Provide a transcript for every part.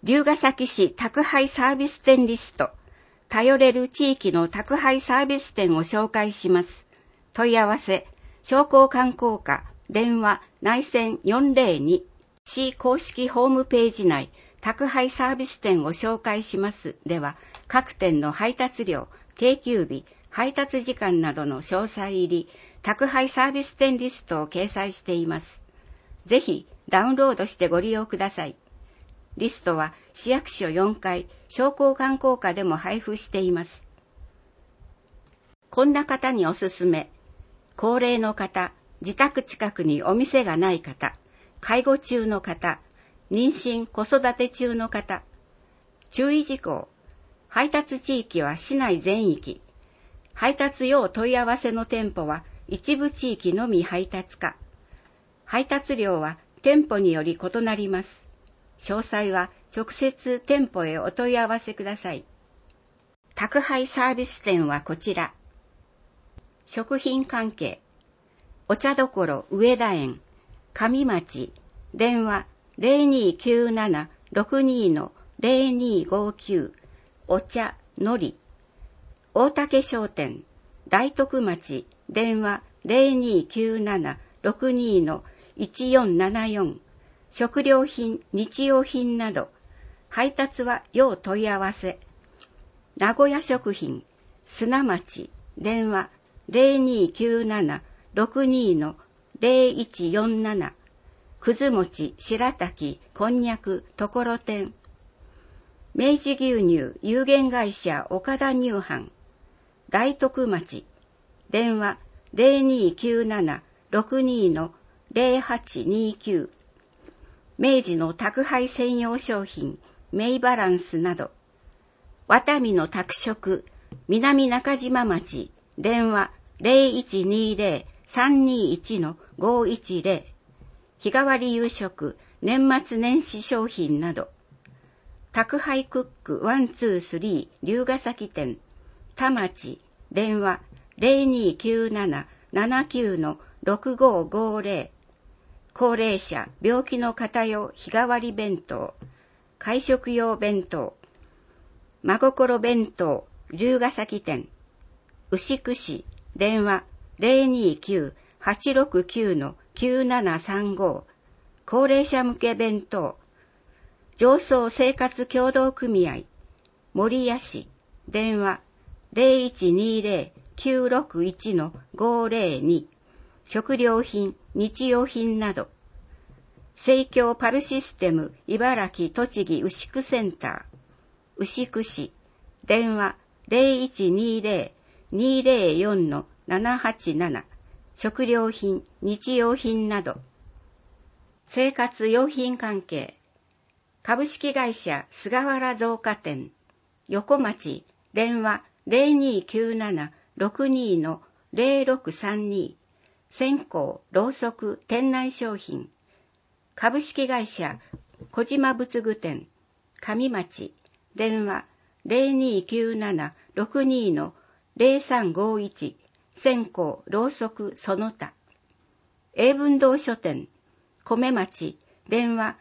龍ケ崎市宅配サービス店リスト。頼れる地域の宅配サービス店を紹介します。問い合わせ、商工観光課、電話、内線402、市公式ホームページ内、宅配サービス店を紹介しますでは、各店の配達料、定休日、配達時間などの詳細入り、宅配サービス店リストを掲載しています。ぜひダウンロードしてご利用ください。リストは市役所4階、商工観光課でも配布しています。こんな方におすすめ。高齢の方、自宅近くにお店がない方、介護中の方、妊娠・子育て中の方。注意事項。配達地域は市内全域。配達用問い合わせの店舗は一部地域のみ配達可。配達料は店舗により異なります。詳細は直接店舗へお問い合わせください。宅配サービス店はこちら。食品関係。お茶どころ上田園、上町、電話 0297-62-0259、お茶、のり。大竹商店、大徳町、電話 0297-62-1474、食料品、日用品など、配達は要問い合わせ。名古屋食品、砂町、電話 0297-62-0147、くず餅、白滝、こんにゃく、ところてん。明治牛乳有限会社岡田乳販、大徳町、電話 0297-62-0829、明治の宅配専用商品、メイバランスなど、ワタミの宅食、南中島町、電話 0120-321-510、日替わり夕食、年末年始商品など、宅配クック123龍ケ崎店、田町、電話 0297-79-6550、高齢者、病気の方用日替わり弁当、会食用弁当、真心弁当、龍ケ崎店、牛久市、電話 029-869-9735、高齢者向け弁当、上層生活協同組合、守谷市、電話 0120-961-502、食料品、日用品など、生協パルシステム茨城栃木牛久センター、牛久市、電話 0120-204-787、食料品、日用品など、生活用品関係、株式会社菅原造花店、横町、電話 0297-62-0632、線香、ろうそく、店内商品。株式会社小島仏具店、上町、電話 0297-62-0351、線香、ろうそく、その他。英文堂書店、米町、電話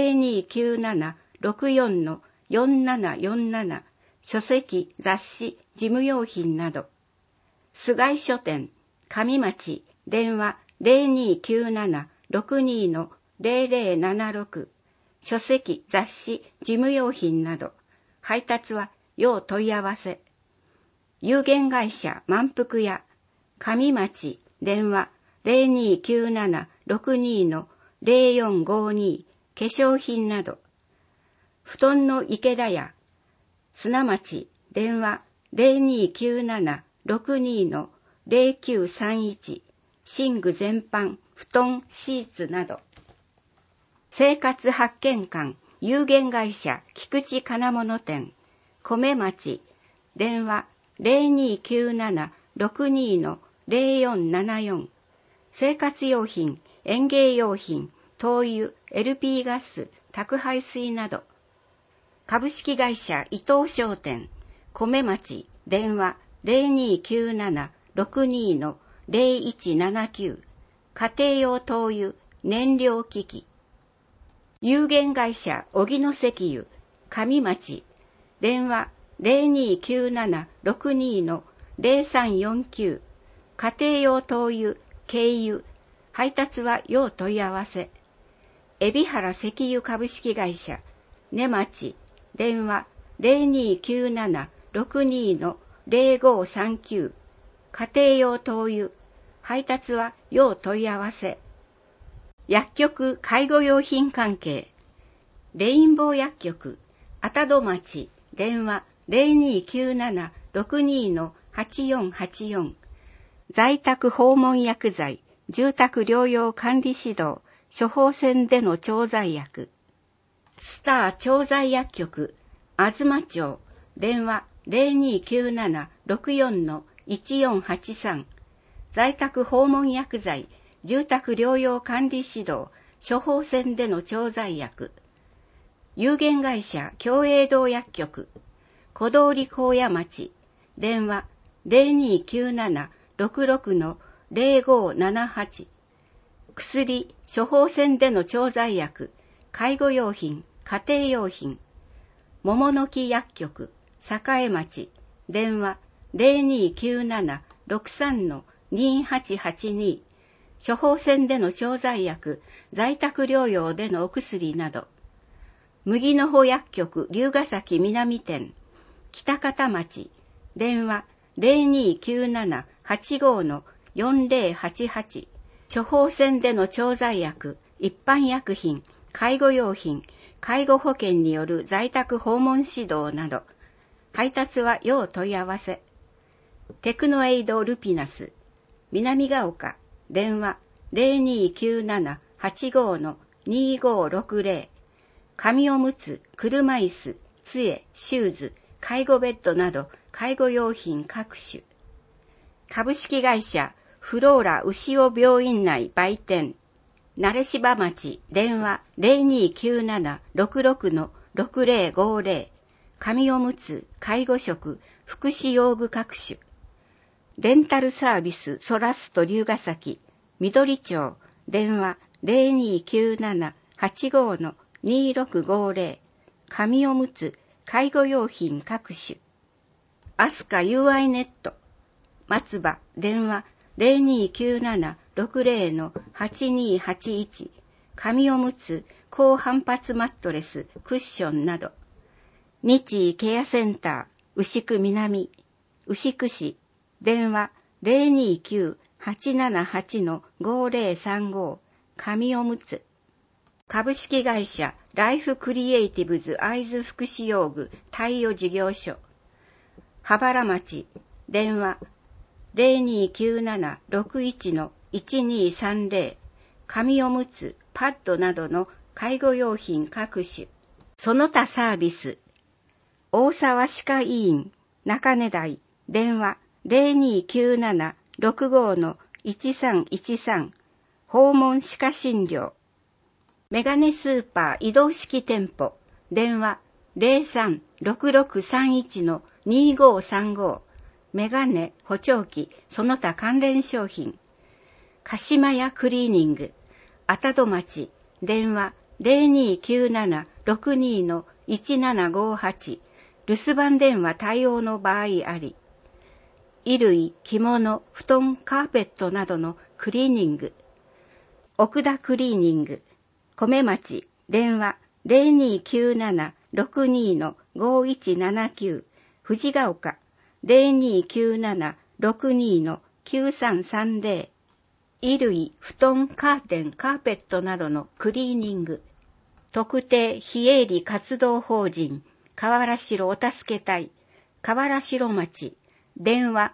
0297-64-4747、書籍、雑誌、事務用品など。菅井書店、上町、電話 0297-62-0076、書籍、雑誌、事務用品など、配達は要問い合わせ。有限会社満腹屋、上町、電話 0297-62-0452、化粧品など。布団の池田屋、砂町、電話 0297-62-0931、寝具全般、布団、シーツなど。生活発見館、有限会社菊池金物店、米町、電話 0297-62-0474、生活用品、園芸用品、灯油、LP ガス、宅配水など。株式会社伊藤商店、米町、電話 0297-62-0179、家庭用灯油、燃料機器。有限会社荻野石油、 上町、電話0297-62-0349、家庭用灯油、軽油、配達は要問い合わせ。海老原石油株式会社、根町、電話0297-62-0539、家庭用灯油、配達は要問い合わせ。薬局介護用品関係、レインボー薬局、熱戸町、電話0297-62-8484、在宅訪問薬剤、住宅療養管理指導、処方箋での調剤薬。スター調剤薬局、東町、電話0297-64-1483、在宅訪問薬剤、住宅療養管理指導、処方箋での調剤薬。有限会社共栄堂薬局、小通高野町、電話0297-66-0578、薬、処方箋での調剤薬、介護用品、家庭用品。桃の木薬局、栄町、電話0297-63-2882、処方箋での調剤薬、在宅療養でのお薬など。麦の穂薬局、龍ヶ崎南店、北方町、電話0297-85-4088、処方箋での調剤薬、一般薬品、介護用品、介護保険による在宅訪問指導など、配達は要問い合わせ。テクノエイドルピナス、南ヶ丘、電話0297-85-2560、紙おむつ、車椅子、杖、シューズ、介護ベッドなど介護用品各種。株式会社フローラ牛尾病院内売店、慣芝町、電話0297-66-6050、紙おむつ、介護食、福祉用具各種。レンタルサービスソラスト龍ヶ崎、緑町、電話0297-85-2650、紙おむつ、介護用品各種。アスカ UI ネット、松葉、電話0297-60-8281、紙おむつ、高反発マットレス、クッションなど。日医ケアセンター、牛久南、牛久市、電話029-878-5035、紙おむつ。株式会社ライフクリエイティブズ会津福祉用具貸与事業所、羽原町、電話0297-61-1230、紙おむつ、パッドなどの介護用品各種。その他サービス、大沢歯科医院、中根台、電話0297-65-1313、訪問歯科診療。メガネスーパー移動式店舗、電話03-6631-2535、メガネ、補聴器、その他関連商品。鹿島屋クリーニング、熱戸町、電話0297-62-1758、留守番電話対応の場合あり。衣類、着物、布団、カーペットなどのクリーニング。奥田クリーニング、米町、電話0297-62-5179、藤ヶ丘、0297-62-9330、衣類、布団、カーテン、カーペットなどのクリーニング。特定非営利活動法人、河原城お助け隊、河原城町、電話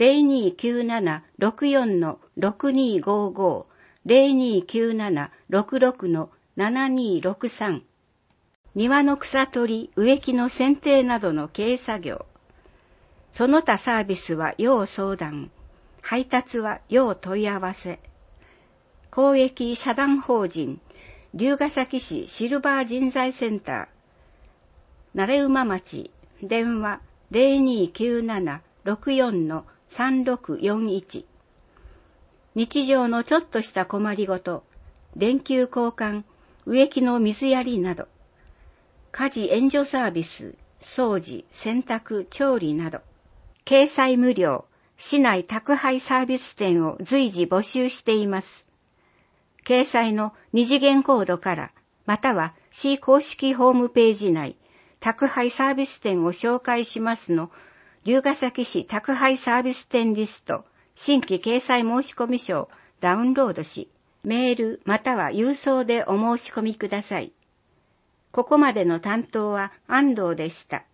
0297-64-6255、0297-66-7263。庭の草取り、植木の剪定などの経営作業。その他サービスは要相談。配達は要問い合わせ。公益社団法人、龍ヶ崎市シルバー人材センター。慣馬町、電話0297-64-3641。日常のちょっとした困りごと、電球交換、植木の水やりなど。 家事援助サービス、掃除、洗濯、調理など、掲載無料、市内宅配サービス店を随時募集しています。掲載の二次元コードから、または市公式ホームページ内、宅配サービス店を紹介しますの、龍ケ崎市宅配サービス店リスト、新規掲載申込書をダウンロードし、メールまたは郵送でお申し込みください。ここまでの担当は安藤でした。